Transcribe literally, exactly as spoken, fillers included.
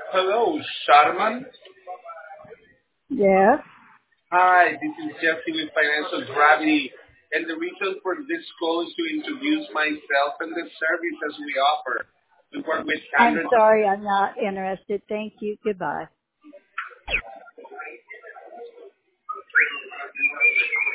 Hello, Sharman. Yes. Hi, this is Jesse with Financial Gravity. And the reason for this call is to introduce myself and the services we offer. We work with I'm hundreds. sorry, I'm not interested. Thank you. Goodbye.